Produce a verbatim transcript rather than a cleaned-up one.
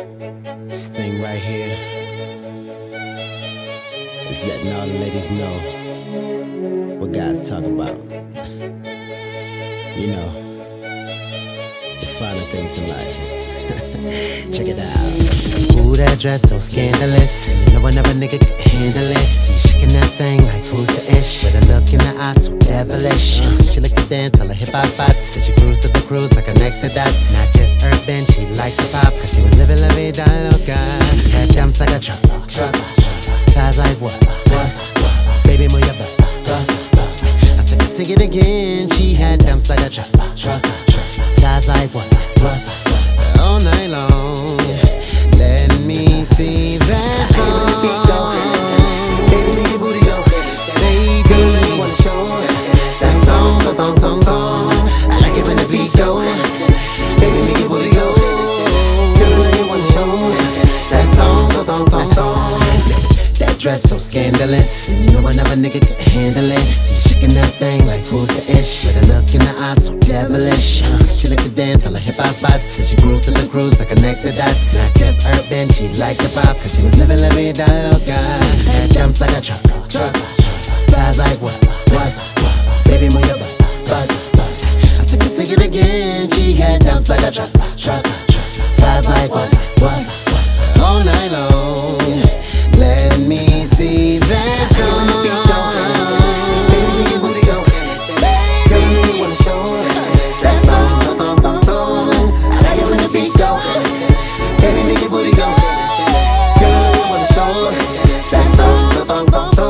This thing right here is letting all the ladies know what guys talk about. You know, the finer things in life. Check it out. Ooh, that dress so scandalous. You know another nigga could handle it. See, shaking that thing like who's the ish? With a look in the eyes so devilish. Uh, she like to dance all the hip hop spots. Said she cruise to the cruise like connect the dots. Not just urban, she liked the pop, cause she was living la vida loca. Had jumps like a trucker, trucker, thighs like what? What? Baby, move your butt. I took her sing it again. She had dumps like a trucker, trucker, thighs like what? What? All night long. Let me see that thong. Baby, make your booty go. Baby, girl, I know you wanna show that thong, thong, thong, thong, thong. I like it when the beat go. Baby, make your booty go. Girl, I know you wanna show that thong, thong, thong, thong, thong. That dress so scandalous, and you know another nigga could handle it. See, shaking that thing like who's the ish? With a look in the eyes so devilish. uh, She like to dance all the hip hop spots. Said she cruise to the cruise to connect the dots. Not just urban, she liked the pop, cause she was living la vida loca. Had jumps like a trucker, trucker, thighs like what? What? Baby, move your butt, butt, butt. I took her sing it again. She had dumps like a trucker, trucker, thighs like what? What? All night long. Let me see that thong. Baby, make your booty go. Girl, I know you wanna show that thong, thong, thong, thong. I like it when the beat go. Baby, make your booty go. Girl, I know you wanna show that thong, thong, thong, thong.